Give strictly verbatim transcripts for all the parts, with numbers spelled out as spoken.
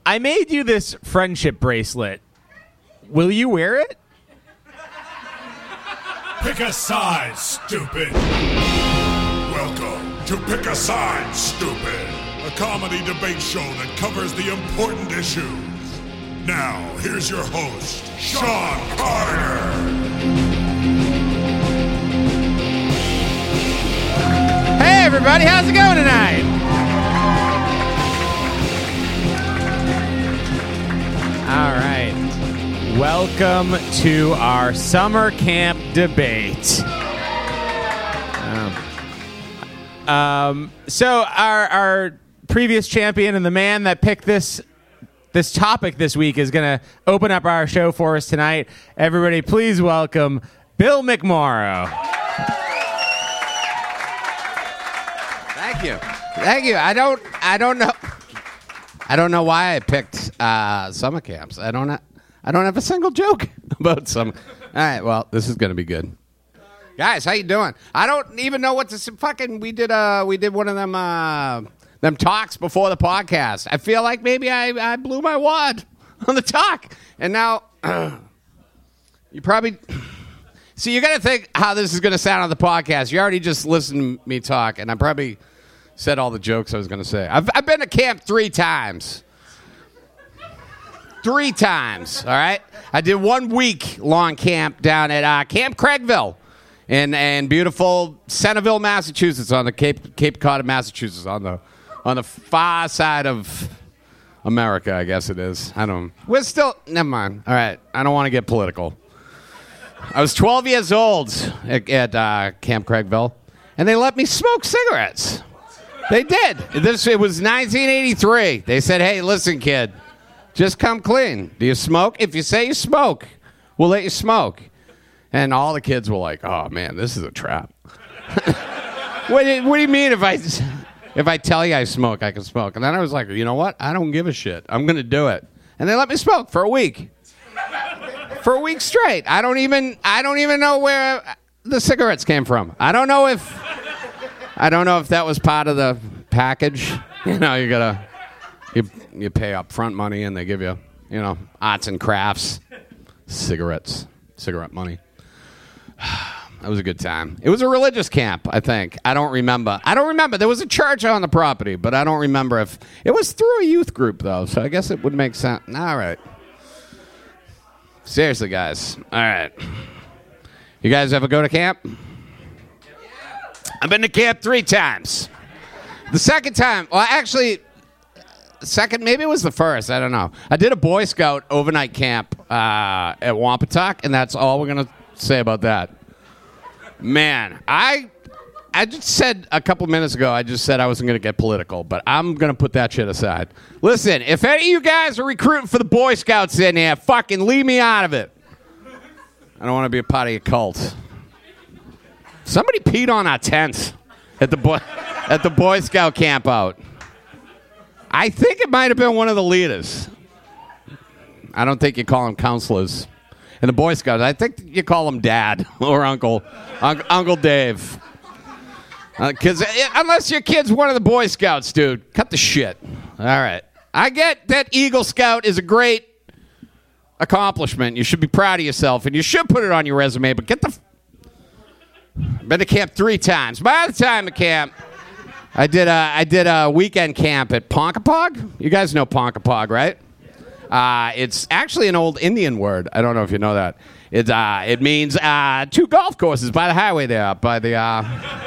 I made you this friendship bracelet. Will you wear it? Pick a side, stupid. Welcome to Pick a Side, Stupid, a comedy debate show that covers the important issues. Now, here's your host, Sean Carter. Hey, everybody, how's it going tonight? All right. Welcome to our summer camp debate. Um, um, so our our previous champion and the man that picked this this topic this week is going to open up our show for us tonight. Everybody, please welcome Bill McMorrow. Thank you. Thank you. I don't I don't know I don't know why I picked uh, summer camps. I don't ha- I don't have a single joke about some. All right, well, this is going to be good. Guys, how you doing? I don't even know what to say. Fucking we did uh we did one of them uh them talks before the podcast. I feel like maybe I I blew my wad on the talk. And now uh, you probably see, you got to think how this is going to sound on the podcast. You already just listened to me talk, and I probably said all the jokes I was going to say. I've, I've been to camp three times. Three times, all right? I did one week-long camp down at uh, Camp Craigville in, in beautiful Centerville, Massachusetts, on the Cape Cape Cod of Massachusetts, on the on the far side of America, I guess it is. I don't. We're still. Never mind. All right. I don't want to get political. I was twelve years old at, at uh, Camp Craigville, and they let me smoke cigarettes. They did. This it was nineteen eighty-three. They said, "Hey, listen, kid, just come clean. Do you smoke? If you say you smoke, we'll let you smoke." And all the kids were like, "Oh man, this is a trap." what, do, what do you mean if I if I tell you I smoke, I can smoke? And then I was like, you know what? I don't give a shit. I'm gonna do it. And they let me smoke for a week. For a week straight. I don't even I don't even know where the cigarettes came from. I don't know if I don't know if that was part of the package. You know, you gotta you you pay up front money and they give you, you know, arts and crafts, cigarettes, cigarette money. That was a good time. It was a religious camp, I think. I don't remember. I don't remember. There was a church on the property, but I don't remember if it was through a youth group though. So I guess it would make sense. All right. Seriously, guys. All right. You guys ever go to camp? I've been to camp three times. The second time, well, actually, second, maybe it was the first. I don't know. I did a Boy Scout overnight camp uh, at Wampatuck, and that's all we're going to say about that. Man, I I just said a couple minutes ago, I just said I wasn't going to get political, but I'm going to put that shit aside. Listen, if any of you guys are recruiting for the Boy Scouts in here, fucking leave me out of it. I don't want to be a part of your cult. Somebody peed on our tent at the boy at the Boy Scout camp out. I think it might have been one of the leaders. I don't think you call them counselors. And the Boy Scouts, I think you call them Dad or Uncle, un- Uncle Dave. Because uh, unless your kid's one of the Boy Scouts, dude, cut the shit. All right. I get that Eagle Scout is a great accomplishment. You should be proud of yourself, and you should put it on your resume, but get the... F- Been to camp three times. By the time at camp, I did a, I did a weekend camp at Ponkapog. You guys know Ponkapog, right? Uh, it's actually an old Indian word. I don't know if you know that. It, uh, it means uh, two golf courses by the highway there, up by the, uh,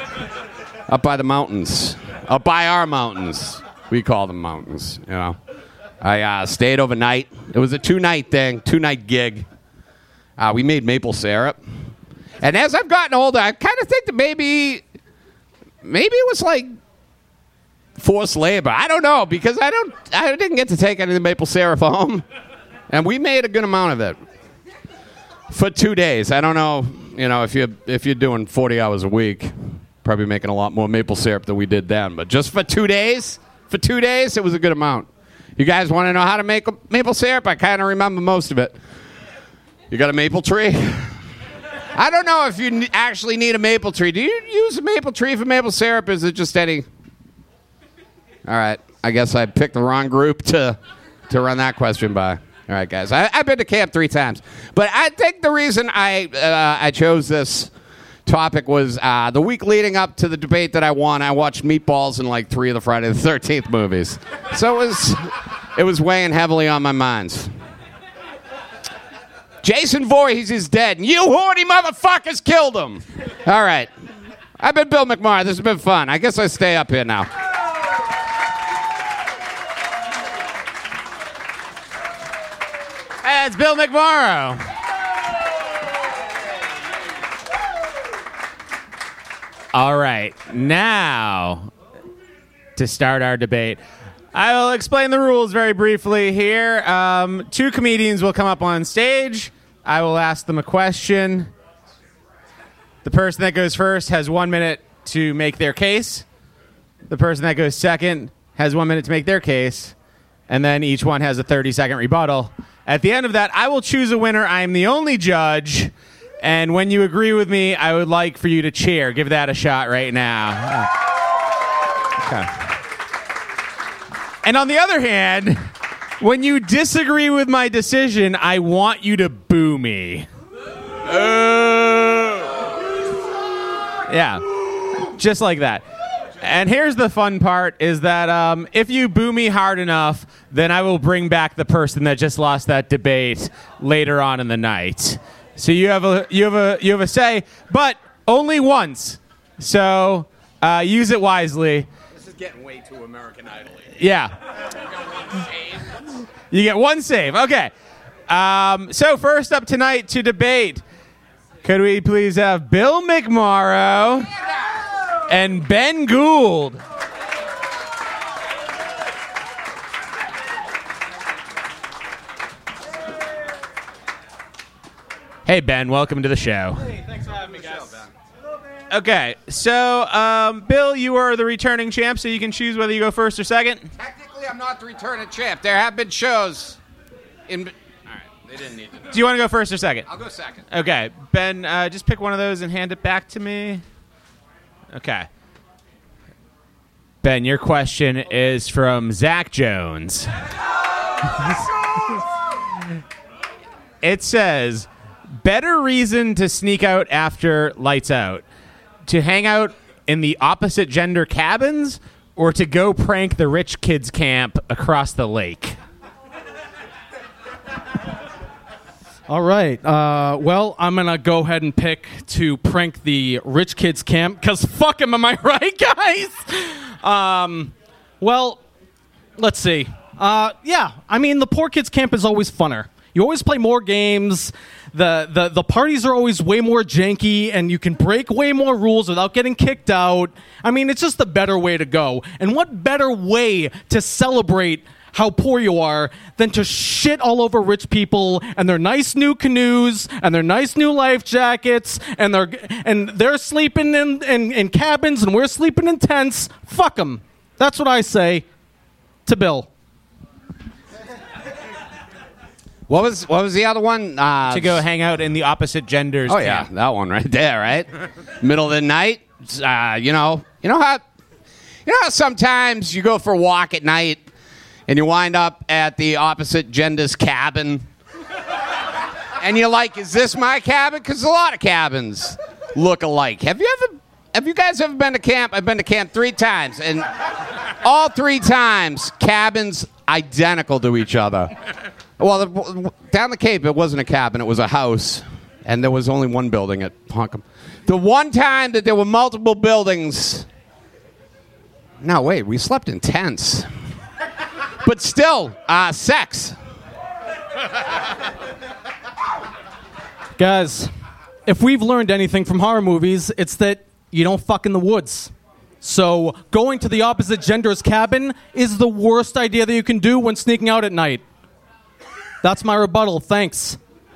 up by the mountains. Up by our mountains. We call them mountains, you know. I uh, stayed overnight. It was a two-night thing, two-night gig. Uh, we made maple syrup. And as I've gotten older, I kind of think that maybe, maybe it was like forced labor. I don't know, because I don't, I didn't get to take any of the maple syrup home, and we made a good amount of it for two days. I don't know, you know, if you if you're doing forty hours a week, probably making a lot more maple syrup than we did then. But just for two days, for two days, it was a good amount. You guys want to know how to make maple syrup? I kind of remember most of it. You got a maple tree? I don't know if you actually need a maple tree. Do you use a maple tree for maple syrup, or is it just any... All right. I guess I picked the wrong group to to run that question by. All right, guys. I, I've been to camp three times. But I think the reason I uh, I chose this topic was uh, the week leading up to the debate that I won, I watched Meatballs in like three of the Friday the thirteenth movies. So it was, it was weighing heavily on my mind. Jason Voorhees is dead, and you horny motherfuckers killed him. All right. I've been Bill McMahon. This has been fun. I guess I stay up here now. Hey, it's Bill McMorrow. All right, now to start our debate, I will explain the rules very briefly here. Um, two comedians will come up on stage. I will ask them a question. The person that goes first has one minute to make their case. The person that goes second has one minute to make their case. And then each one has a thirty-second rebuttal. At the end of that, I will choose a winner. I am the only judge. And when you agree with me, I would like for you to cheer. Give that a shot right now. Okay. And on the other hand, when you disagree with my decision, I want you to boo me. Yeah, just like that. And here's the fun part is that um, if you boo me hard enough, then I will bring back the person that just lost that debate later on in the night. So you have a you have a you have a say, but only once. So uh, use it wisely. This is getting way too American Idol. Yeah. You get one save. Okay. Um, so first up tonight to debate, could we please have Bill McMorrow and Ben Gould? Hey, Ben, welcome to the show. Hey, thanks for having me, guys. Okay, so, um, Bill, you are the returning champ, so you can choose whether you go first or second. Technically, I'm not the returning champ. There have been shows in... All right, they didn't need to know. Do you want to go first or second? I'll go second. Okay, Ben, uh, just pick one of those and hand it back to me. Okay. Ben, your question is from Zach Jones. It says, better reason to sneak out after lights out, to hang out in the opposite gender cabins, or to go prank the rich kids camp across the lake? All right. Uh, well, I'm going to go ahead and pick to prank the rich kids camp, because fuck him, am I right, guys? Um, well, let's see. Uh, yeah, I mean, the poor kids camp is always funner. You always play more games. The, the the parties are always way more janky, and you can break way more rules without getting kicked out. I mean, it's just the better way to go. And what better way to celebrate how poor you are than to shit all over rich people and their nice new canoes and their nice new life jackets, and they're and they're sleeping in, in, in cabins and we're sleeping in tents. Fuck them. That's what I say to Bill. What was what was the other one? Uh, To go hang out in the opposite genders Oh yeah, camp. that one right there, right? Middle of the night. Uh, you know, you know how, you know how sometimes you go for a walk at night and you wind up at the opposite gender's cabin, and you're like, "Is this my cabin?" Because a lot of cabins look alike. Have you ever? Have you guys ever been to camp? I've been to camp three times, and all three times cabins identical to each other. Well, the, down the Cape, it wasn't a cabin. It was a house, and there was only one building at Ponkum. The one time that there were multiple buildings... No, wait, we slept in tents. But still, uh, sex. Guys, if we've learned anything from horror movies, it's that you don't fuck in the woods. So going to the opposite gender's cabin is the worst idea that you can do when sneaking out at night. That's my rebuttal. Thanks.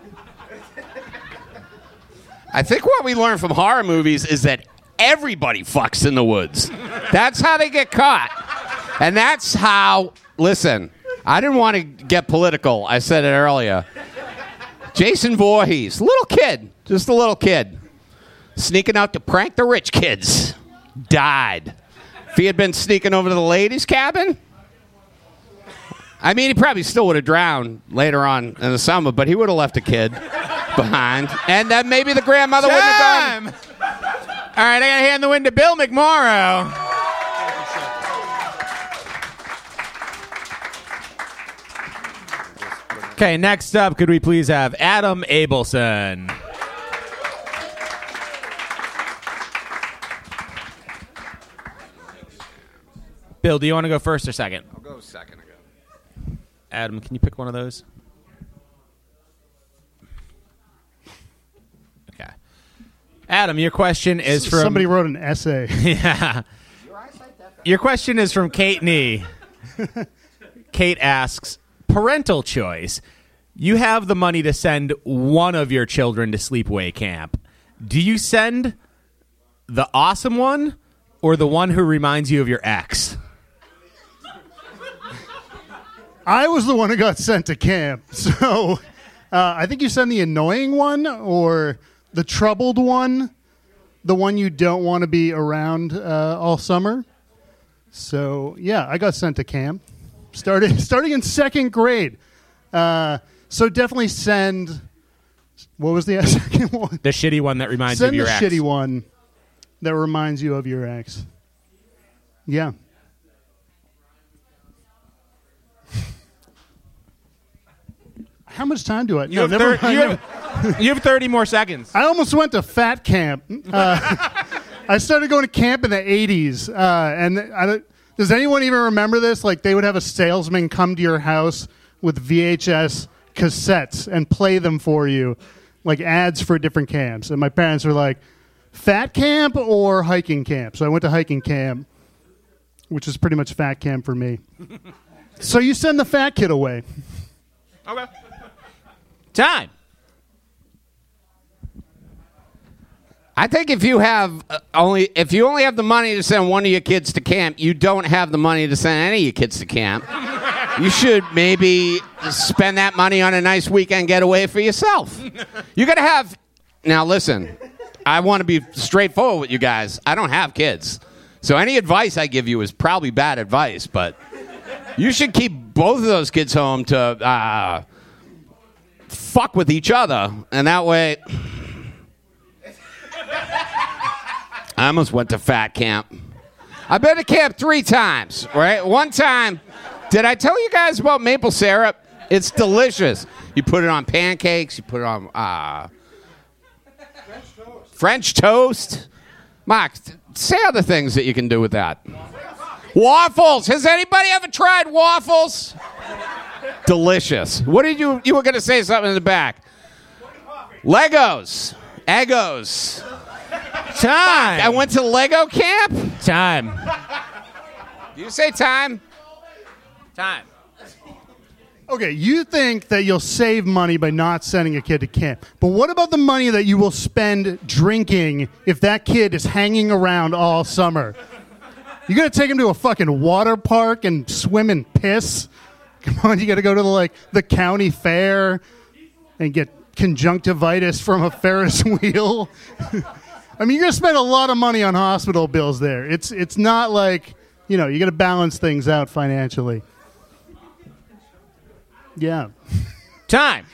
I think what we learn from horror movies is that everybody fucks in the woods. That's how they get caught. And that's how... Listen, I didn't want to get political. I said it earlier. Jason Voorhees, little kid, just a little kid, sneaking out to prank the rich kids, died. If he had been sneaking over to the ladies' cabin, I mean, he probably still would have drowned later on in the summer, but he would have left a kid behind. And then maybe the grandmother wouldn't have gone. All right, I got to hand the win to Bill McMorrow. Okay, next up, could we please have Adam Abelson? Bill, do you want to go first or second? I'll go second again. Adam, can you pick one of those? Okay. Adam, your question is from... Somebody wrote an essay. Yeah. Your question is from Kate Nee. Kate asks, parental choice. You have the money to send one of your children to sleepaway camp. Do you send the awesome one or the one who reminds you of your ex? I was the one who got sent to camp, so uh, I think you send the annoying one or the troubled one, the one you don't want to be around uh, all summer. So, yeah, I got sent to camp, started starting in second grade. Uh, so definitely send, what was the second one? The shitty one that reminds Send you of your the ex. shitty one that reminds you of your ex. Yeah. How much time do I? You, no, have, never thir- mind. you, have, you have thirty more seconds. I almost went to fat camp. Uh, I started going to camp in the eighties, uh, and I don't, does anyone even remember this? Like, they would have a salesman come to your house with V H S cassettes and play them for you, like ads for different camps. And my parents were like, fat camp or hiking camp? So I went to hiking camp, which is pretty much fat camp for me. So you send the fat kid away. Okay. Time. I think if you have uh, only if you only have the money to send one of your kids to camp, you don't have the money to send any of your kids to camp. You should maybe spend that money on a nice weekend getaway for yourself. You got to have. Now listen, I want to be straightforward with you guys. I don't have kids, so any advice I give you is probably bad advice. But you should keep both of those kids home to uh, fuck with each other, and that way. I almost went to fat camp. I've been to camp three times, right? One time, did I tell you guys about maple syrup? It's delicious. You put it on pancakes. You put it on uh, French toast. French toast. Mark, say other things that you can do with that. Waffles. Has anybody ever tried waffles? Delicious. What did you, you were going to say something in the back. Legos. Eggos. Time. I went to Lego camp. Time. Do you say time? Time. Okay, you think that you'll save money by not sending a kid to camp. But what about the money that you will spend drinking if that kid is hanging around all summer? You're going to take him to a fucking water park and swim in piss? Come on, you got to go to the, like the county fair and get conjunctivitis from a Ferris wheel. I mean, you're going to spend a lot of money on hospital bills there. It's it's not like, you know, you got to balance things out financially. Yeah. Time.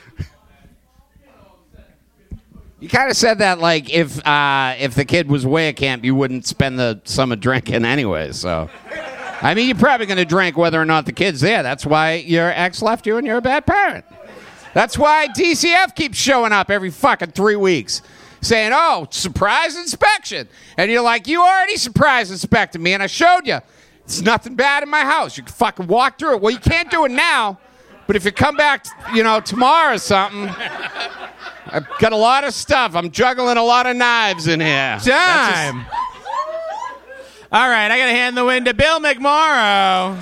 You kind of said that like if uh, if the kid was away at camp, you wouldn't spend the summer drinking anyway. So, I mean, you're probably going to drink whether or not the kid's there. That's why your ex left you and you're a bad parent. That's why D C F keeps showing up every fucking three weeks. Saying, oh, surprise inspection. And you're like, you already surprise inspected me, and I showed you. It's nothing bad in my house. You can fucking walk through it. Well, you can't do it now, but if you come back, you know, tomorrow or something, I've got a lot of stuff. I'm juggling a lot of knives in here. Time. All right, I got to hand the win to Bill McMorrow.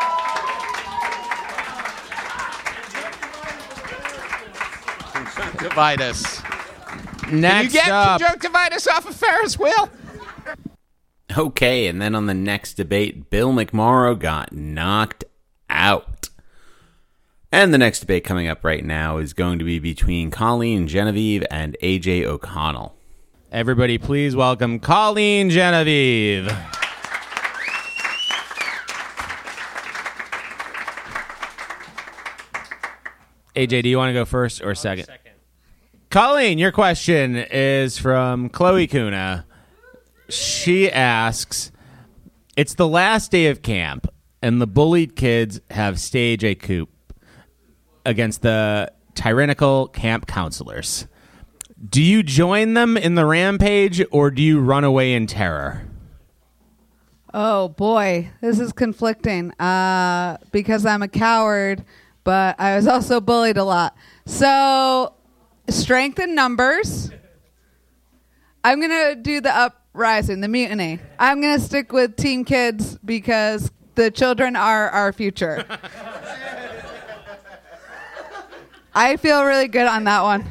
Conjunctivitis. Next Can you get up. conjunctivitis off a Ferris wheel? Okay, and then on the next debate, Bill McMorrow got knocked out. And the next debate coming up right now is going to be between Colleen Genevieve and A J O'Connell. Everybody, please welcome Colleen Genevieve. A J, do you want to go first or second? Second. Colleen, your question is from Chloe Kuna. She asks, it's the last day of camp, and the bullied kids have staged a coup against the tyrannical camp counselors. Do you join them in the rampage, or do you run away in terror? Oh, boy. This is conflicting uh, because I'm a coward, but I was also bullied a lot. So, strength in numbers. I'm going to do the uprising, the mutiny. I'm going to stick with Team Kids because the children are our future. I feel really good on that one.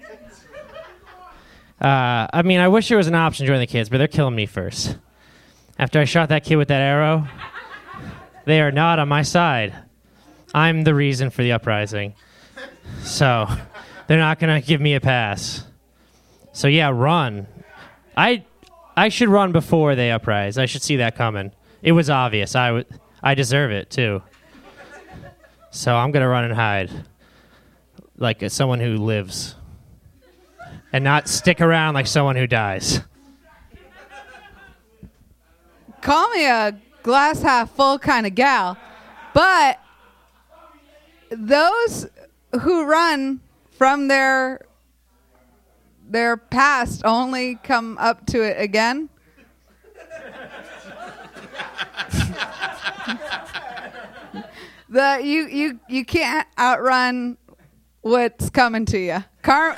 Uh, I mean, I wish there was an option to join the kids, but they're killing me first. After I shot that kid with that arrow, they are not on my side. I'm the reason for the uprising. So they're not going to give me a pass. So yeah, run. I I should run before they uprise. I should see that coming. It was obvious. I, w- I deserve it, too. So I'm going to run and hide. Like as someone who lives. And not stick around like someone who dies. Call me a glass half full kind of gal. But those who run from their their past only come up to it again. the you you you can't outrun what's coming to you. Car-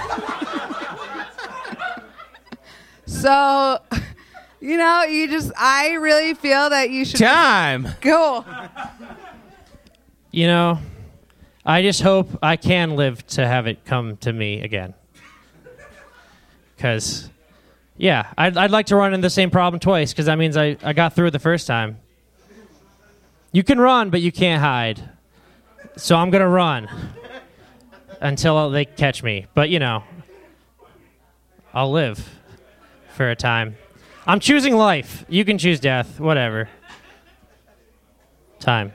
so, you know, you just, I really feel that you should. Time. Go. You know, I just hope I can live to have it come to me again. Because, yeah, I'd, I'd like to run into the same problem twice, because that means I, I got through it the first time. You can run, but you can't hide. So I'm going to run until they catch me. But, you know, I'll live for a time. I'm choosing life. You can choose death. Whatever. Time.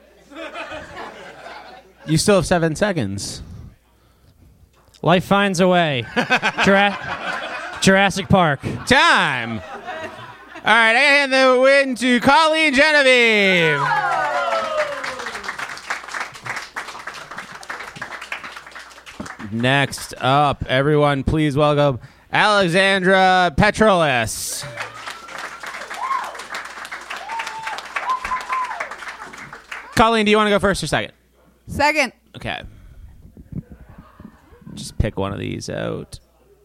You still have seven seconds. Life finds a way. Jura- Jurassic Park. Time. All right, I hand the win to Colleen Genevieve. Next up, everyone, please welcome Alexandra Petrolis. Colleen, do you want to go first or second? Second. Okay. Just pick one of these out.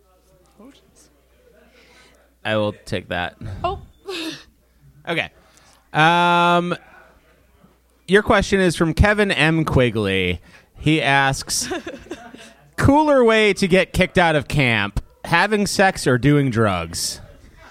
I will take that. Oh. Okay. Um, your question is from Kevin M. Quigley. He asks, cooler way to get kicked out of camp, having sex or doing drugs?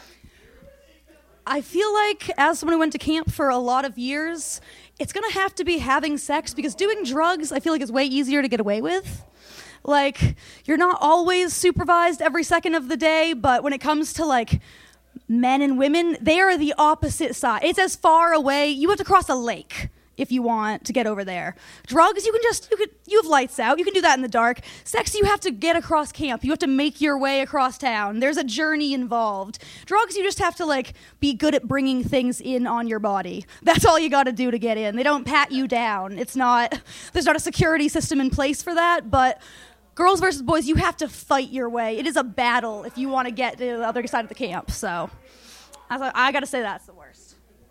I feel like as someone who went to camp for a lot of years, it's going to have to be having sex, because doing drugs, I feel like is way easier to get away with. Like, you're not always supervised every second of the day, but when it comes to, like, men and women, they are the opposite side. It's as far away. You have to cross a lake if you want to get over there. Drugs, you can just, you could, you have lights out. You can do that in the dark. Sex, you have to get across camp. You have to make your way across town. There's a journey involved. Drugs, you just have to, like, be good at bringing things in on your body. That's all you got to do to get in. They don't pat you down. It's not, there's not a security system in place for that, but girls versus boys, you have to fight your way. It is a battle if you want to get to the other side of the camp. So I, was, I got to say that's the worst.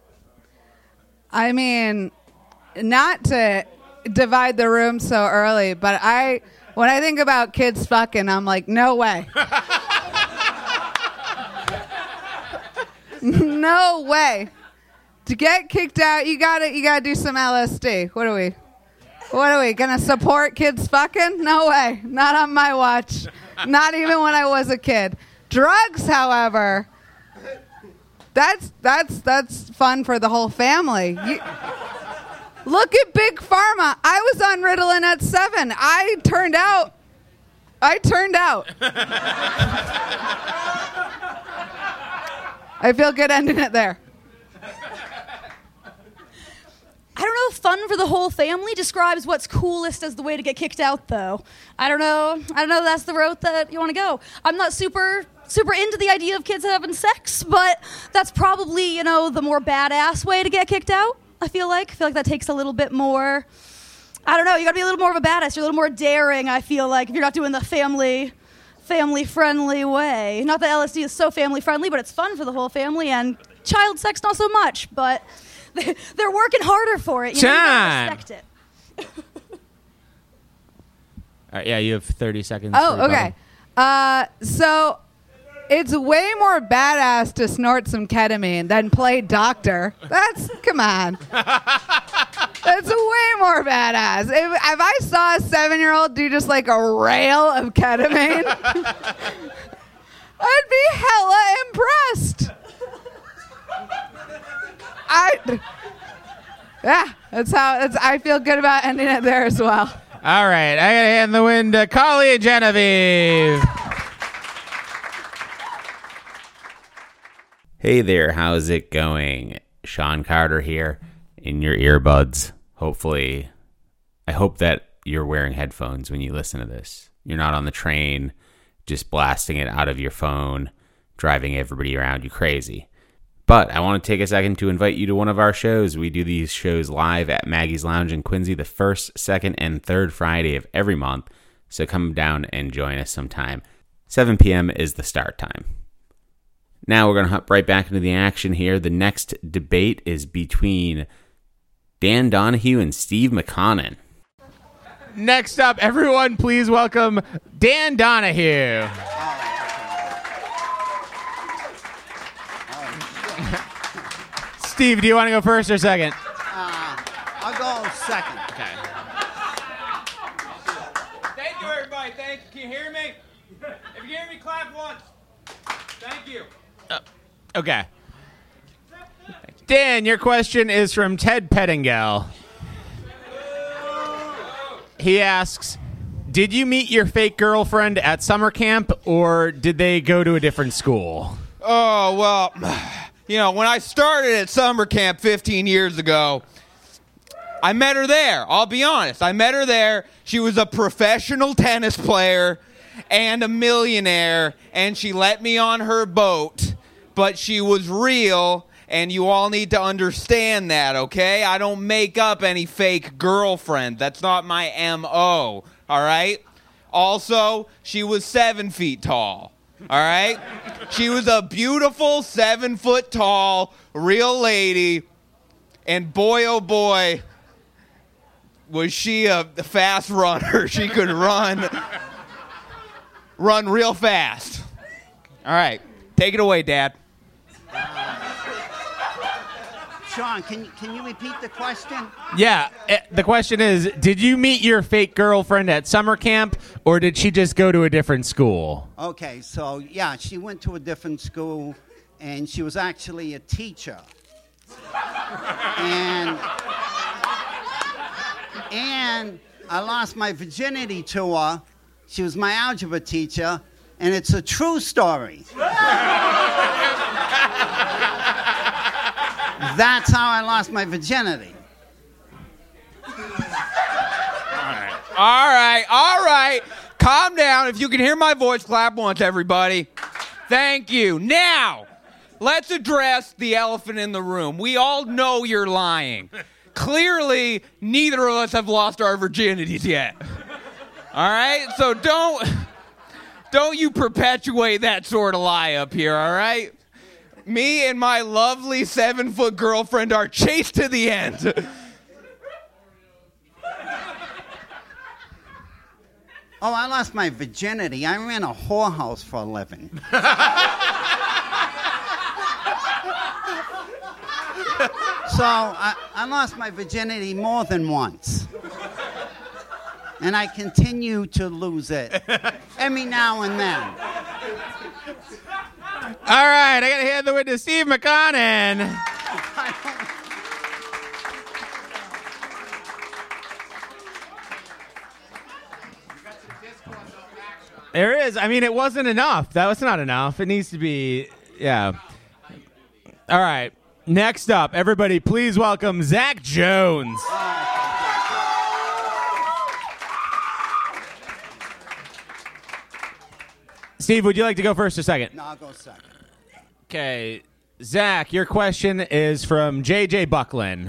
I mean, not to divide the room so early, but I, when I think about kids fucking, I'm like, no way. No way. To get kicked out, you gotta, you gotta do some L S D. What are we? What are we, gonna support kids fucking? No way. Not on my watch. Not even when I was a kid. Drugs, however, that's that's that's fun for the whole family. You, look at Big Pharma. I was on Ritalin at seven. I turned out. I turned out. I feel good ending it there. I don't know know, fun for the whole family describes what's coolest as the way to get kicked out, though. I don't know. I don't know if that's the route that you want to go. I'm not super, super into the idea of kids having sex, but that's probably, you know, the more badass way to get kicked out, I feel like. I feel like that takes a little bit more, I don't know, you got to be a little more of a badass. You're a little more daring, I feel like, if you're not doing the family, family-friendly way. Not that L S D is so family-friendly, but it's fun for the whole family, and child sex not so much, but they're working harder for it. You know, you gotta respect it. All right, yeah, you have thirty seconds. Oh, okay. Uh, so it's way more badass to snort some ketamine than play doctor. That's, come on. That's way more badass. If, if I saw a seven-year-old do just like a rail of ketamine, I'd be hella impressed. I, yeah, that's how. That's, I feel good about ending it there as well. All right, I gotta hand the win to Collie and Genevieve. Hey there, how's it going? Sean Carter here in your earbuds. Hopefully, I hope that you're wearing headphones when you listen to this. You're not on the train just blasting it out of your phone, driving everybody around you crazy. But I want to take a second to invite you to one of our shows. We do these shows live at Maggie's Lounge in Quincy the first, second, and third Friday of every month. So come down and join us sometime. seven p.m. is the start time. Now we're going to hop right back into the action here. The next debate is between Dan Donahue and Steve McConnell. Next up, everyone, please welcome Dan Donahue. Steve, do you want to go first or second? Uh, I'll go second. Okay. Thank you, everybody. Thank you. Can you hear me? If you hear me, clap once. Thank you. Uh, okay. Dan, your question is from Ted Pettingill. He asks, did you meet your fake girlfriend at summer camp, or did they go to a different school? Oh, well, you know, when I started at summer camp fifteen years ago, I met her there. I'll be honest. I met her there. She was a professional tennis player and a millionaire, and she let me on her boat, but she was real, and you all need to understand that, okay? I don't make up any fake girlfriend. That's not my M O, all right? Also, she was seven feet tall. All right? She was a beautiful seven foot tall real lady, and boy, oh boy, was she a fast runner. She could run, run real fast. All right, take it away, Dad. Sean, can, can you repeat the question? Yeah, uh, the question is, did you meet your fake girlfriend at summer camp, or did she just go to a different school? Okay, so, yeah, she went to a different school, and she was actually a teacher. and, and I lost my virginity to her. She was my algebra teacher, and it's a true story. That's how I lost my virginity. All right, all right. Calm down. If you can hear my voice, clap once, everybody. Thank you. Now, let's address the elephant in the room. We all know you're lying. Clearly, neither of us have lost our virginities yet. All right? So don't, don't you perpetuate that sort of lie up here, all right? Me and my lovely seven-foot girlfriend are chased to the end. Oh, I lost my virginity. I ran a whorehouse for a living. So I, I lost my virginity more than once. And I continue to lose it every now and then. All right, I got to hand the win to Steve McConnell. There is. I mean, it wasn't enough. That was not enough. It needs to be, yeah. All right. Next up, everybody, please welcome Zach Jones. Steve, would you like to go first or second? No, I'll go second. Okay, Zach, your question is from J J Buckland.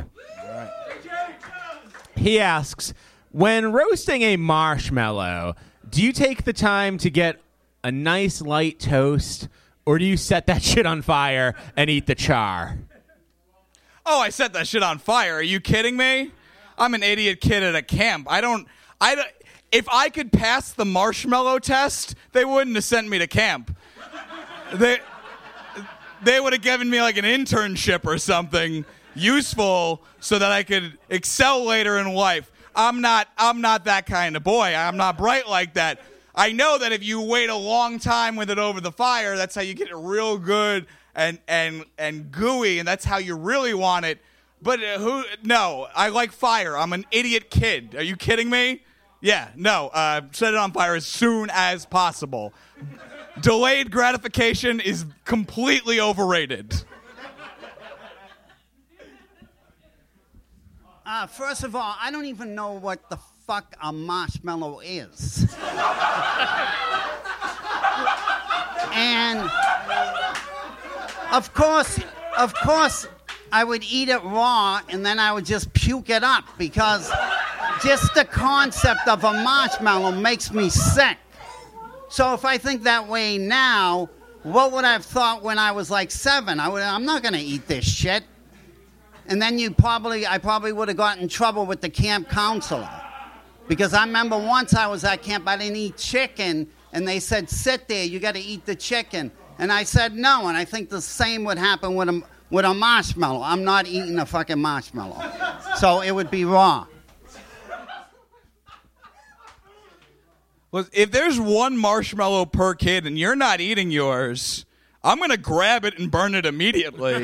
He asks, when roasting a marshmallow, do you take the time to get a nice light toast, or do you set that shit on fire and eat the char? Oh, I set that shit on fire. Are you kidding me? I'm an idiot kid at a camp. I don't, I don't, if I could pass the marshmallow test, they wouldn't have sent me to camp. They, they would have given me like an internship or something useful so that I could excel later in life. I'm not, I'm not that kind of boy. I'm not bright like that. I know that if you wait a long time with it over the fire, that's how you get it real good and and and gooey, and that's how you really want it. But uh, who? No, I like fire. I'm an idiot kid. Are you kidding me? Yeah, no. Uh, set it on fire as soon as possible. Delayed gratification is completely overrated. Uh, first of all, I don't even know what the fuck a marshmallow is. And of course, of course, I would eat it raw and then I would just puke it up because just the concept of a marshmallow makes me sick. So if I think that way now, what would I have thought when I was like seven? I would, I'm not going to eat this shit. And then you probably, I probably would have gotten in trouble with the camp counselor. Because I remember once I was at camp, I didn't eat chicken, and they said, sit there, you got to eat the chicken. And I said no, and I think the same would happen with a, with a marshmallow. I'm not eating a fucking marshmallow. So it would be raw. Well, if there's one marshmallow per kid and you're not eating yours, I'm going to grab it and burn it immediately.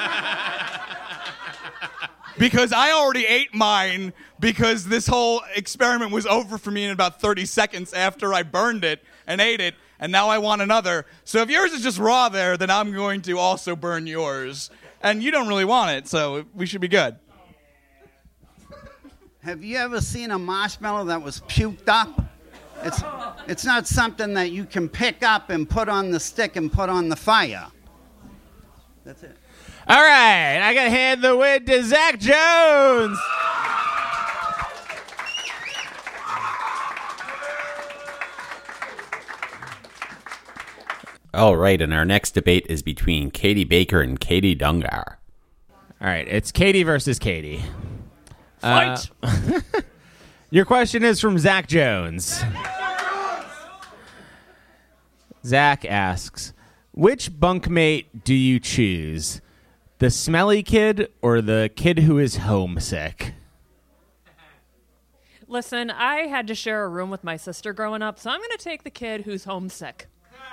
Because I already ate mine because this whole experiment was over for me in about thirty seconds after I burned it and ate it, and now I want another. So if yours is just raw there, then I'm going to also burn yours. And you don't really want it, so we should be good. Have you ever seen a marshmallow that was puked up? It's, it's not something that you can pick up and put on the stick and put on the fire. That's it. All right, I got to hand the win to Zach Jones. All right, and our next debate is between Katie Baker and Katie Dungar. All right, it's Katie versus Katie. Fight! Uh, your question is from Zach Jones. Zach asks, which bunkmate do you choose? The smelly kid or the kid who is homesick? Listen, I had to share a room with my sister growing up, so I'm going to take the kid who's homesick.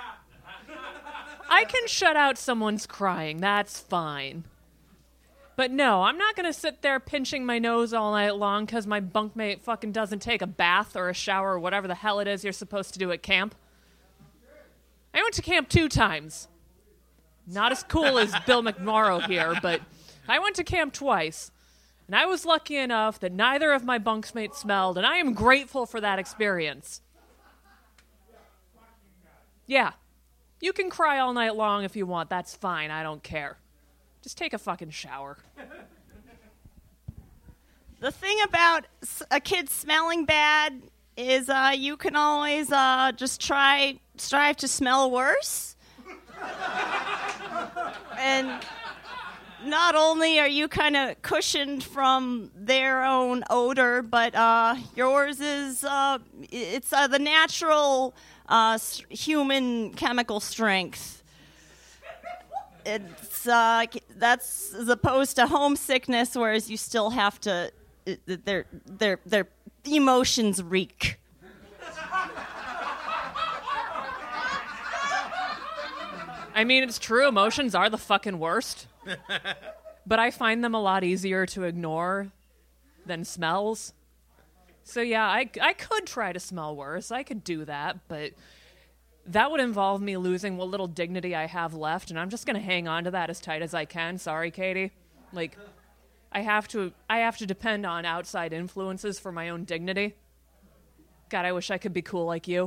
I can shut out someone's crying. That's fine. But no, I'm not going to sit there pinching my nose all night long because my bunkmate fucking doesn't take a bath or a shower or whatever the hell it is you're supposed to do at camp. I went to camp two times. Not as cool as Bill McMorrow here, but I went to camp twice. And I was lucky enough that neither of my bunkmates smelled, and I am grateful for that experience. Yeah, you can cry all night long if you want. That's fine. I don't care. Just take a fucking shower. The thing about a kid smelling bad is uh, you can always uh, just try strive to smell worse. And not only are you kind of cushioned from their own odor, but uh, yours is uh, it's uh, the natural uh, human chemical strength. It's uh, that's as opposed to homesickness, whereas you still have to. It, their their their emotions reek. I mean, it's true. Emotions are the fucking worst. But I find them a lot easier to ignore than smells. So yeah, I, I could try to smell worse. I could do that, but that would involve me losing what little dignity I have left, and I'm just going to hang on to that as tight as I can. Sorry, Katie. Like, I have to I have to depend on outside influences for my own dignity. God, I wish I could be cool like you.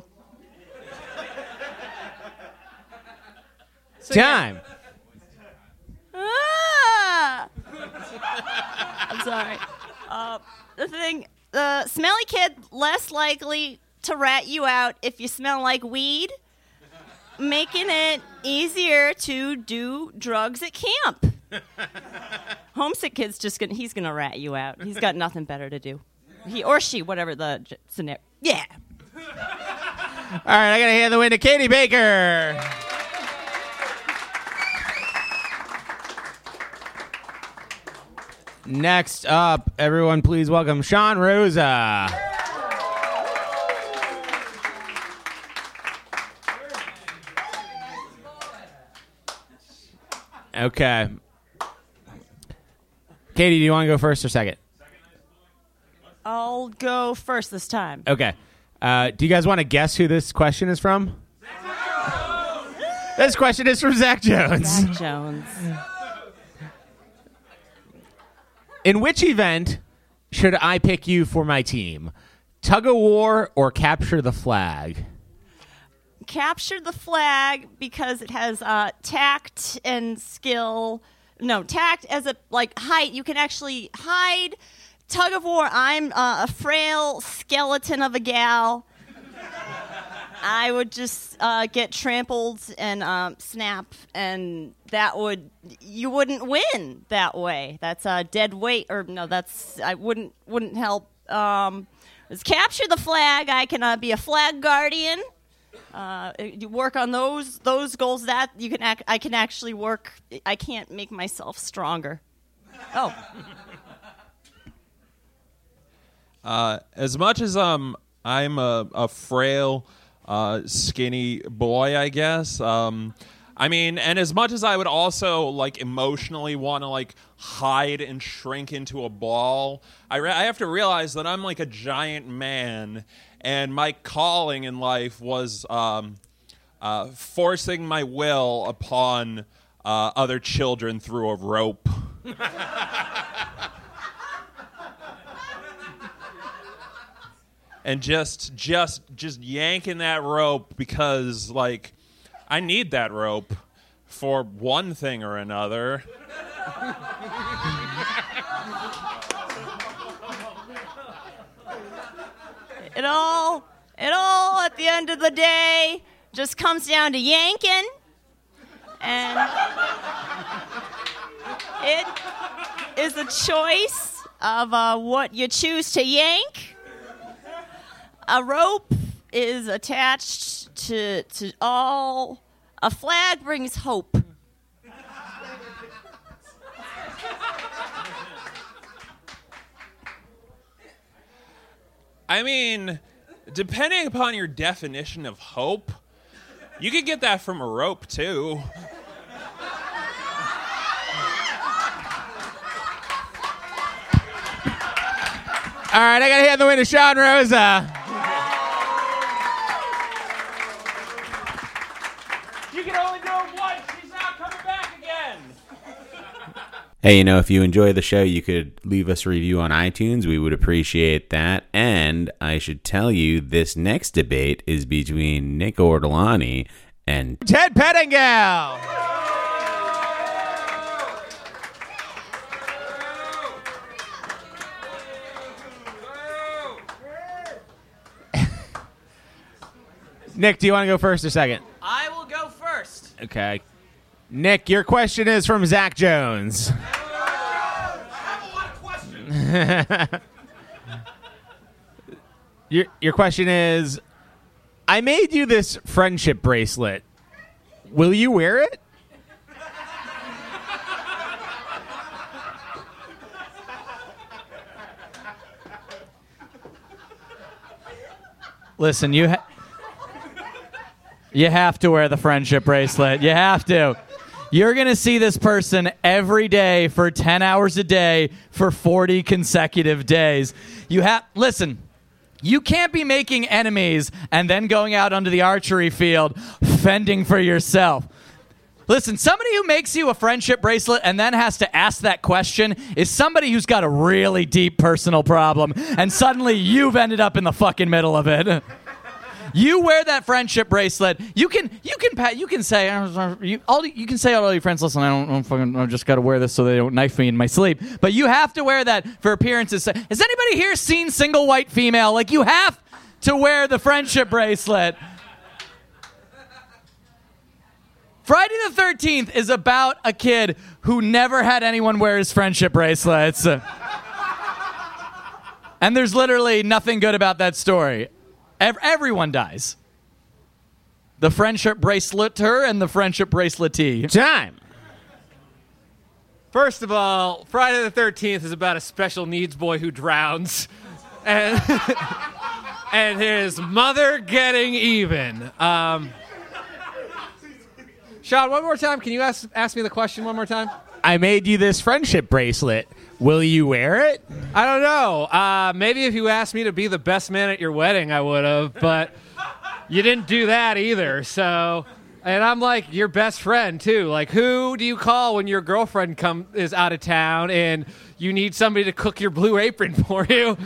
So, Time. Yeah. Ah! I'm sorry. Uh, the thing, the smelly kid less likely to rat you out if you smell like weed, making it easier to do drugs at camp. Homesick kid's just gonna he's gonna rat you out. He's got nothing better to do. He or she, whatever the j- scenario. Yeah. All right, I got to hand the win to Katie Baker. Next up, everyone, please welcome Sean Rosa. Okay. Katie, do you want to go first or second? I'll go first this time. Okay. Uh, do you guys want to guess who this question is from? This question is from Zach Jones. Zach Jones. In which event should I pick you for my team? Tug of war or capture the flag? Capture the flag because it has uh, tact and skill. No, tact as a like height. You can actually hide. Tug of war. I'm uh, a frail skeleton of a gal. I would just uh, get trampled and um, snap, and that would you wouldn't win that way. That's a dead weight, or no, that's I wouldn't wouldn't help. Um, let's capture the flag. I can uh, be a flag guardian. Uh, you work on those those goals. That you can ac- I can actually work. I can't make myself stronger. Oh. Uh, as much as um, I'm a, a frail, uh, skinny boy, I guess. Um, I mean, and as much as I would also like emotionally want to like hide and shrink into a ball, I, re- I have to realize that I'm like a giant man, and my calling in life was um, uh, forcing my will upon uh, other children through a rope. And just, just, just yanking that rope because, like, I need that rope for one thing or another. It all, it all, at the end of the day, just comes down to yanking, and it is a choice of uh, what you choose to yank. A rope is attached to to all. A flag brings hope. I mean, depending upon your definition of hope, you could get that from a rope, too. All right, I got to hand the win to Sean Rosa. You can only do it once. She's not coming back again. Hey, you know, if you enjoy the show, you could leave us a review on iTunes. We would appreciate that. And I should tell you, this next debate is between Nick Ortolani and Ted Pettingill. Nick, do you want to go first or second? I will go first. Okay. Nick, your question is from Zach Jones. your, your question is, I made you this friendship bracelet. Will you wear it? Listen, you ha- you have to wear the friendship bracelet. You have to. You're going to see this person every day for ten hours a day for forty consecutive days. You have listen. You can't be making enemies and then going out onto the archery field fending for yourself. Listen, somebody who makes you a friendship bracelet and then has to ask that question is somebody who's got a really deep personal problem, and suddenly you've ended up in the fucking middle of it. You wear that friendship bracelet. You can you can pat you can say you all you can say to all your friends, listen, I don't, I don't fucking I just got to wear this so they don't knife me in my sleep. But you have to wear that for appearances. Has anybody here seen Single White Female? Like, you have to wear the friendship bracelet. Friday the thirteenth is about a kid who never had anyone wear his friendship bracelets. And there's literally nothing good about that story. Ev- everyone dies. The friendship braceleter and the friendship braceletee. Time. First of all, Friday the thirteenth is about a special needs boy who drowns. And, and his mother getting even. Um, Sean, one more time. Can you ask, ask me the question one more time? I made you this friendship bracelet. Will you wear it? I don't know. Uh, maybe if you asked me to be the best man at your wedding, I would have. But you didn't do that either. So, and I'm like your best friend too. Like, who do you call when your girlfriend come is out of town and you need somebody to cook your Blue Apron for you?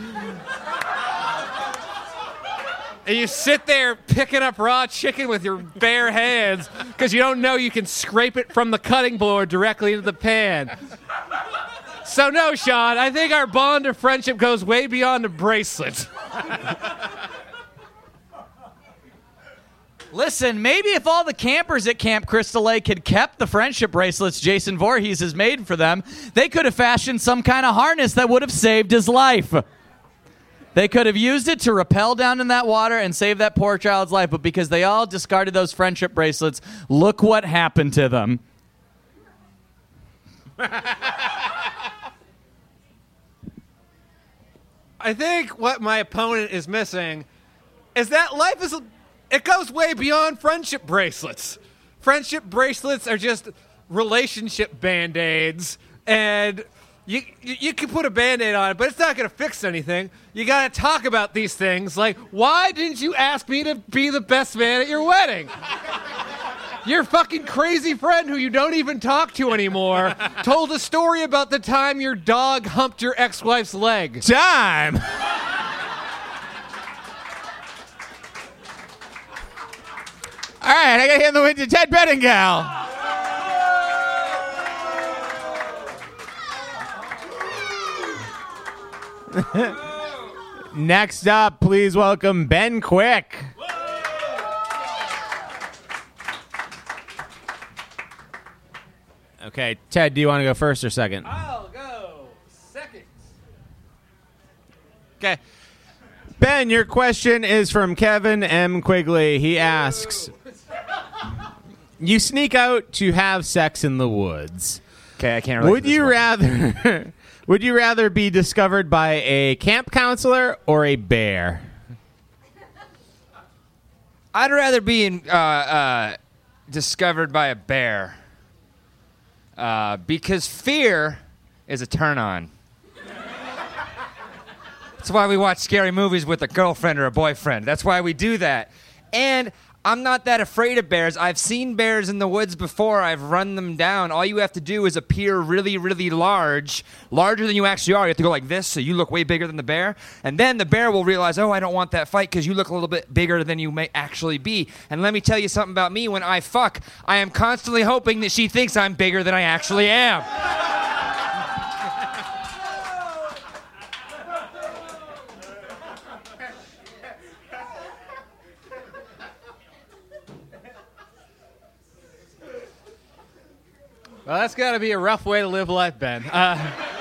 And you sit there picking up raw chicken with your bare hands because you don't know you can scrape it from the cutting board directly into the pan. So no, Sean, I think our bond of friendship goes way beyond a bracelet. Listen, maybe if all the campers at Camp Crystal Lake had kept the friendship bracelets Jason Voorhees has made for them, they could have fashioned some kind of harness that would have saved his life. They could have used it to rappel down in that water and save that poor child's life, but because they all discarded those friendship bracelets, look what happened to them. I think what my opponent is missing is that life is, it goes way beyond friendship bracelets. Friendship bracelets are just relationship Band-Aids, and you, you, you can put a Band-Aid on it, but it's not going to fix anything. You got to talk about these things, like, why didn't you ask me to be the best man at your wedding? Your fucking crazy friend who you don't even talk to anymore told a story about the time your dog humped your ex-wife's leg. Time! All right, I got to hand the win to Ted Bettingall. Next up, please welcome Ben Quick. Okay, Ted, do you want to go first or second? I'll go second. Okay. Ben, your question is from Kevin M. Quigley. He asks, you sneak out to have sex in the woods. Okay, I can't relate Would to this you one. rather would you rather be discovered by a camp counselor or a bear? I'd rather be in, uh, uh, discovered by a bear. Uh, because fear is a turn-on. That's why we watch scary movies with a girlfriend or a boyfriend. That's why we do that. And I'm not that afraid of bears. I've seen bears in the woods before. I've run them down. All you have to do is appear really, really large, larger than you actually are. You have to go like this so you look way bigger than the bear. And then the bear will realize, oh, I don't want that fight because you look a little bit bigger than you may actually be. And let me tell you something about me. When I fuck, I am constantly hoping that she thinks I'm bigger than I actually am. Well, that's got to be a rough way to live life, Ben. Uh,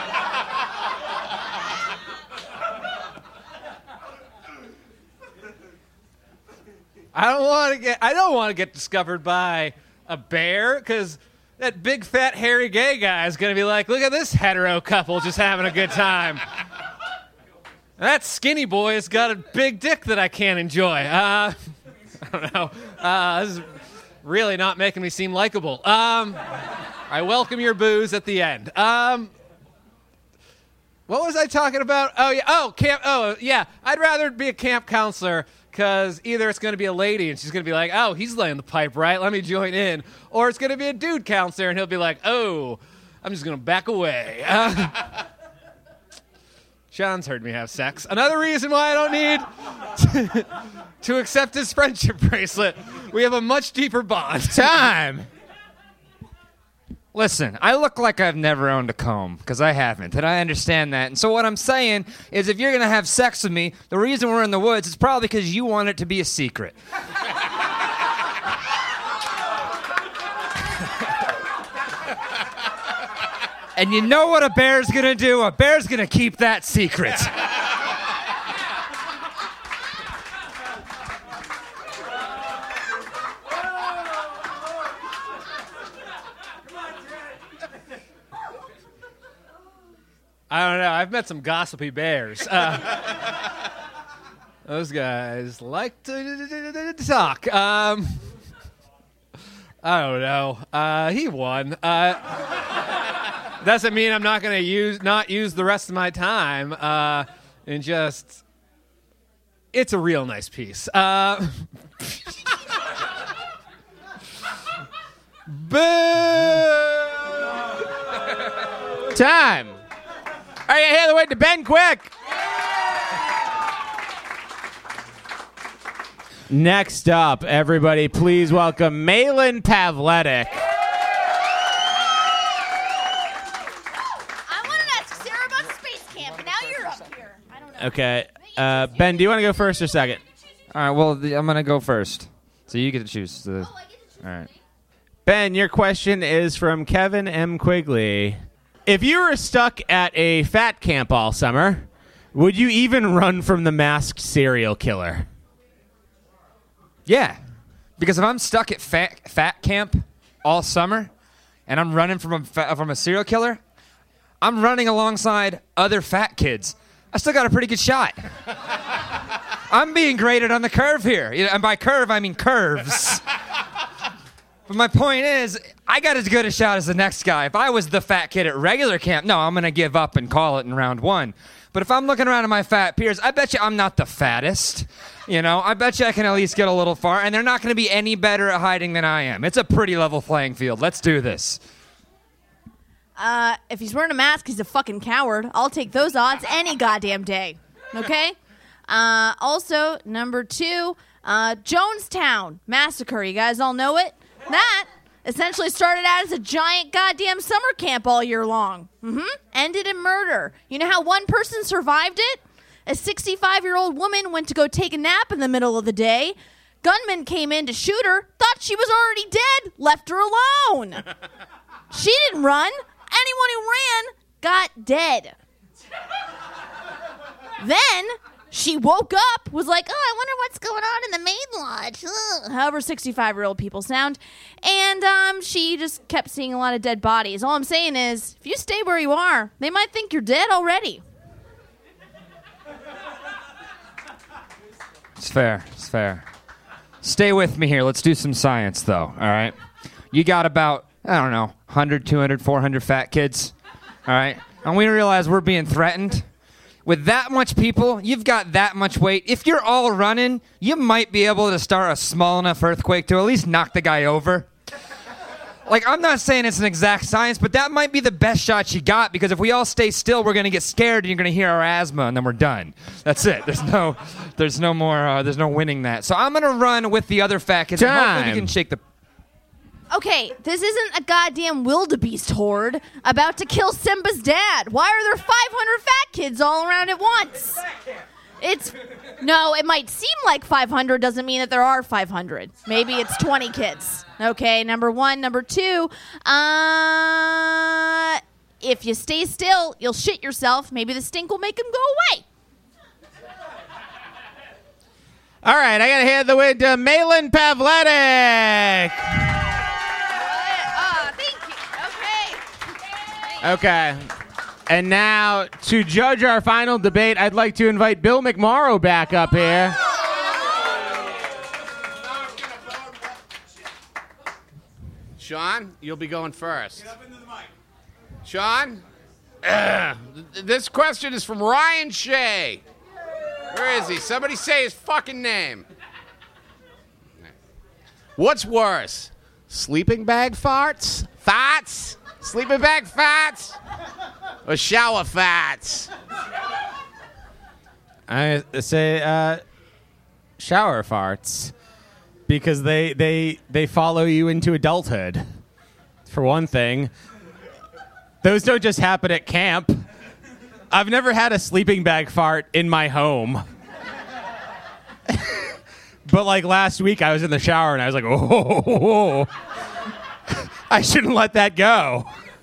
I don't want to get. I don't want to get discovered by a bear because that big fat hairy gay guy is going to be like, "Look at this hetero couple just having a good time." That skinny boy has got a big dick that I can't enjoy. Uh, I don't know. Uh, this is really not making me seem likable. Um, I welcome your booze at the end. Um, What was I talking about? Oh yeah. Oh camp. Oh yeah. I'd rather be a camp counselor because either it's going to be a lady and she's going to be like, "Oh, he's laying the pipe right. Let me join in," or it's going to be a dude counselor and he'll be like, "Oh, I'm just going to back away." Uh, Sean's heard me have sex. Another reason why I don't need to, to accept his friendship bracelet. We have a much deeper bond. Time. Listen, I look like I've never owned a comb, because I haven't, and I understand that. And so what I'm saying is if you're going to have sex with me, the reason we're in the woods is probably because you want it to be a secret. And you know what a bear's going to do? A bear's going to keep that secret. I don't know. I've met some gossipy bears. Uh, those guys like to, to talk. Um, I don't know. Uh, he won. Uh, doesn't mean I'm not going to use not use the rest of my time uh, and just. It's a real nice piece. Uh, boo! Time. All right, hear the way to Ben quick. Next up, everybody, please welcome Malin Pavletic. I wanted to ask Sarah about space camp, and now you're up here. I don't know. Okay, uh, Ben, do you want to go first or second? All right, well, the, I'm going to go first. So you get to choose. The, oh, I get to choose. All right. Ben, your question is from Kevin M. Quigley. If you were stuck at a fat camp all summer, would you even run from the masked serial killer? Yeah, because if I'm stuck at fat, fat camp all summer and I'm running from a, fa- from a serial killer, I'm running alongside other fat kids. I still got a pretty good shot. I'm being graded on the curve here. And by curve, I mean curves. But my point is, I got as good a shot as the next guy. If I was the fat kid at regular camp, no, I'm going to give up and call it in round one. But if I'm looking around at my fat peers, I bet you I'm not the fattest. You know, I bet you I can at least get a little far, and they're not going to be any better at hiding than I am. It's a pretty level playing field. Let's do this. Uh, if he's wearing a mask, he's a fucking coward. I'll take those odds any goddamn day. Okay? Uh, also, number two, uh, Jonestown Massacre. You guys all know it? That essentially started out as a giant goddamn summer camp all year long. Mm-hmm. Ended in murder. You know how one person survived it? A sixty-five-year-old woman went to go take a nap in the middle of the day. Gunman came in to shoot her, thought she was already dead, left her alone. She didn't run. Anyone who ran got dead. Then she woke up, was like, oh, I wonder what's going on in the main lodge. Ugh. However sixty-five-year-old people sound. And um, she just kept seeing a lot of dead bodies. All I'm saying is, if you stay where you are, they might think you're dead already. It's fair. It's fair. Stay with me here. Let's do some science, though, all right? You got about, I don't know, one hundred, two hundred, four hundred fat kids, all right? And we realize we're being threatened. With that much people, you've got that much weight. If you're all running, you might be able to start a small enough earthquake to at least knock the guy over. Like, I'm not saying it's an exact science, but that might be the best shot you got, because if we all stay still, we're going to get scared and you're going to hear our asthma and then we're done. That's it. There's no there's no more, uh, there's no winning that. So I'm going to run with the other fat kids. And hopefully we can shake the... Okay, this isn't a goddamn wildebeest horde about to kill Simba's dad. Why are there five hundred fat kids all around at once? It's... No, it might seem like five hundred, doesn't mean that there are five hundred. Maybe it's twenty kids. Okay, number one. Number two, uh, if you stay still, you'll shit yourself. Maybe the stink will make him go away. All right, I got to hand the win to Malin Pavletic. Uh, thank you. Okay. Okay. And now, to judge our final debate, I'd like to invite Bill McMorrow back up here. Sean, you'll be going first. Get up into the mic. Sean, Uh, th- this question is from Ryan Shea. Where is he? Somebody say his fucking name. What's worse? Sleeping bag farts? Farts? Sleeping bag farts? Or shower farts? I say uh, shower farts because they they they follow you into adulthood. For one thing, those don't just happen at camp. I've never had a sleeping bag fart in my home. But like last week, I was in the shower and I was like, oh, I shouldn't let that go.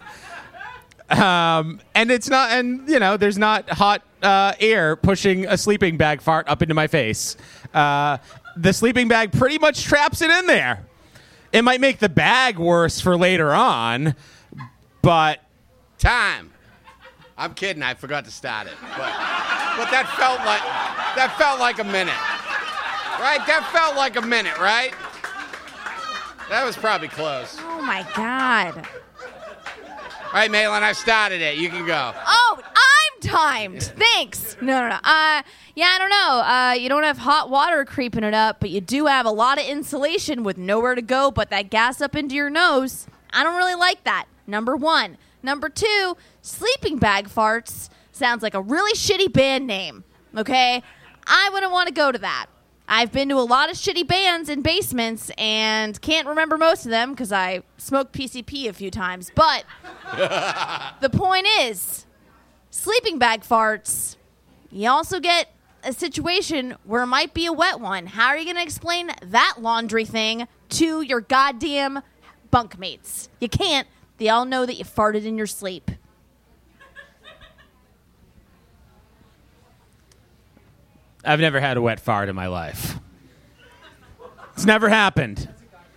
Um, and it's not, and you know, there's not hot uh, air pushing a sleeping bag fart up into my face. Uh, the sleeping bag pretty much traps it in there. It might make the bag worse for later on, but time. I'm kidding. I forgot to start it, but but that felt like that felt like a minute, right? That felt like a minute, right? That was probably close. Oh my God. All right, Malin, I've started it. You can go. Oh, I'm timed. Thanks. No, no, no. Uh, yeah, I don't know. Uh, you don't have hot water creeping it up, but you do have a lot of insulation with nowhere to go but that gas up into your nose. I don't really like that. Number one. Number two, sleeping bag farts sounds like a really shitty band name. Okay? I wouldn't want to go to that. I've been to a lot of shitty bands in basements and can't remember most of them because I smoked P C P a few times. But the point is, sleeping bag farts, you also get a situation where it might be a wet one. How are you going to explain that laundry thing to your goddamn bunkmates? You can't. They all know that you farted in your sleep. I've never had a wet fart in my life. It's never happened.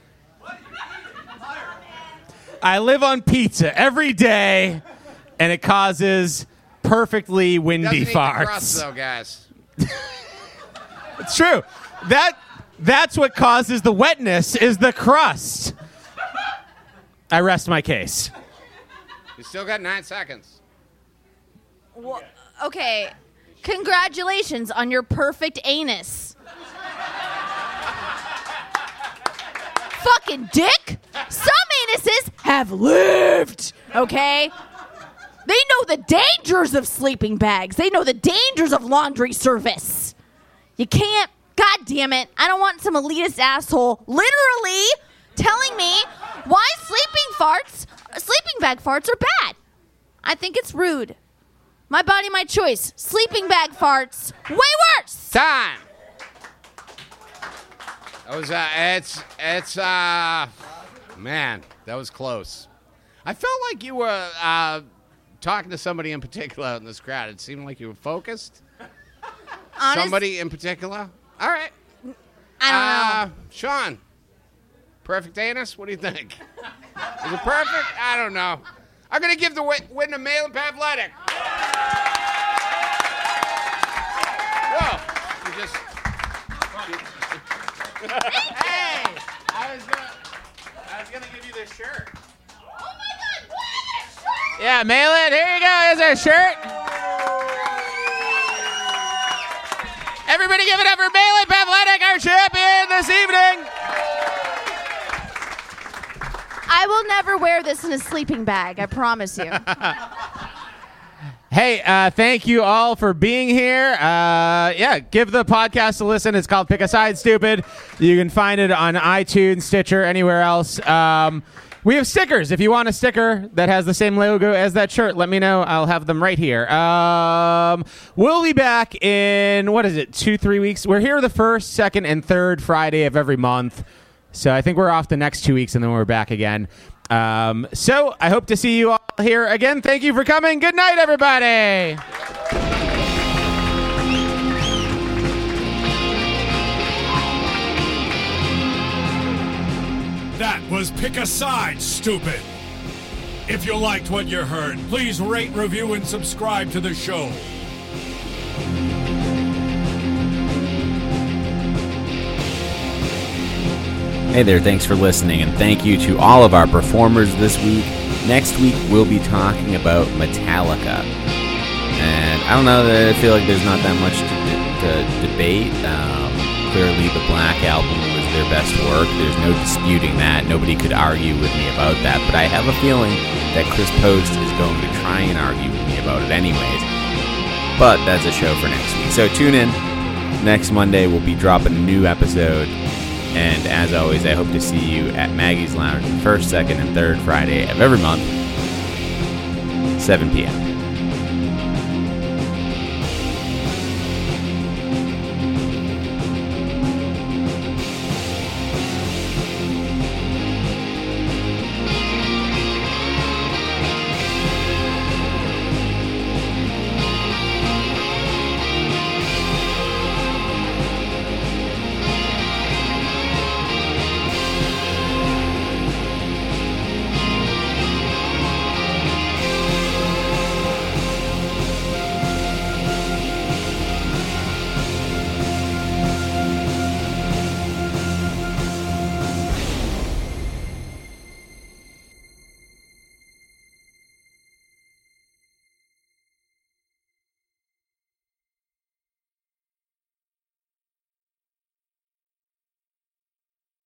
I live on pizza every day, and it causes perfectly windy Doesn't eat the farts. crust, though, guys. It's true. That that's what causes the wetness is the crust. I rest my case. You still got nine seconds. Well, okay. Congratulations on your perfect anus. Fucking dick. Some anuses have lived, okay? They know the dangers of sleeping bags. They know the dangers of laundry service. You can't, God damn it, I don't want some elitist asshole literally telling me why sleeping farts, sleeping bag farts are bad. I think it's rude. My body, my choice. Sleeping bag farts, way worse. Time. That was, uh, it's, it's, uh, man, that was close. I felt like you were, uh, talking to somebody in particular in this crowd. It seemed like you were focused. Honest- Somebody in particular? All right. I don't uh, know. Sean, perfect anus? What do you think? Is it perfect? I don't know. I'm going to give the win, win to Malin Pavletic. Whoa. You just... Hey! I was going I was gonna give you this shirt. Yeah, Malin, here you go. Here's our shirt. Everybody give it up for Malin Pavletic, our champion this evening. I will never wear this in a sleeping bag, I promise you. Hey, uh, thank you all for being here. Uh, yeah, give the podcast a listen. It's called Pick a Side, Stupid. You can find it on iTunes, Stitcher, anywhere else. Um, we have stickers. If you want a sticker that has the same logo as that shirt, let me know. I'll have them right here. Um, we'll be back in, what is it, two, three weeks? We're here the first, second, and third Friday of every month. So I think we're off the next two weeks, and then we're back again. Um, so I hope to see you all here again. Thank you for coming. Good night, everybody. That was Pick a Side, Stupid. If you liked what you heard, please rate, review, and subscribe to the show. Hey there, thanks for listening, and thank you to all of our performers this week. Next week, we'll be talking about Metallica. And I don't know, I feel like there's not that much to, to debate. Um, clearly, the Black Album was their best work. There's no disputing that. Nobody could argue with me about that. But I have a feeling that Chris Post is going to try and argue with me about it anyways. But that's a show for next week. So tune in. Next Monday, we'll be dropping a new episode. And as always, I hope to see you at Maggie's Lounge the first, second, and third Friday of every month, seven p.m.